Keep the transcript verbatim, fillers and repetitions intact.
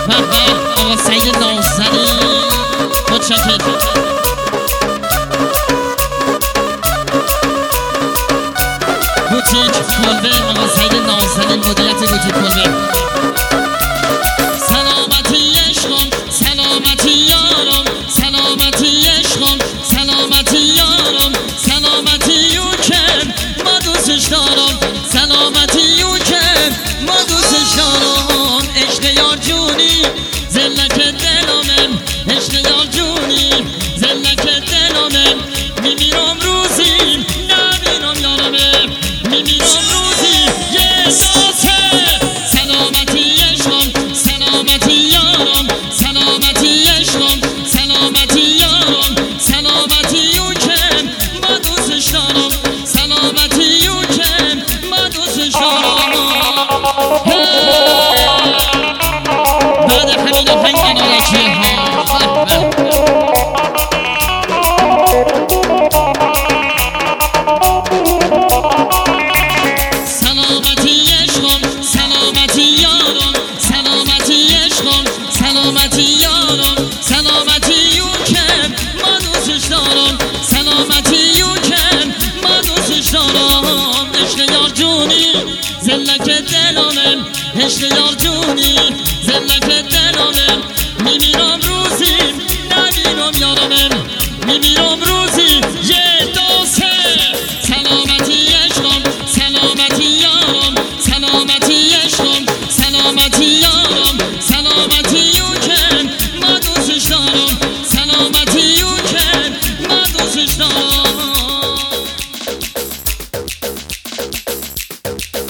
آقا سعید نازنی متشکر. بوتیک کلبه آقا سعید نازنی مدیریت بوتیک کلبه. سلامتی عشقم سلامتی یارم سلامتی عشقم سلامتی یارم سلامتی یو که ما دوستش دارم سلامتی یو که ما دوستش دارم. عشق یار جونی زلک دلمم عشق یار جونی زلک دلمم میمیرم روزی نبینم یارمه میمیرم روزی یه ساسه. سلامتی عشقم سلامتی یارم سلامتی عشقم سلامتی یارم سلامتی یو که ما دوستش دارم سلامتی یو که ما دوستش دارم. بعد همین آهنگ انارکی سلامتی عشقم سلامتی یارم سلامتی عشقم سلامتی یارم سلامتی یو که ما دوستش دارم سلامتی یو که ما دوستش دارم. عشق یار جونی زلک دلمم عشق یار جونی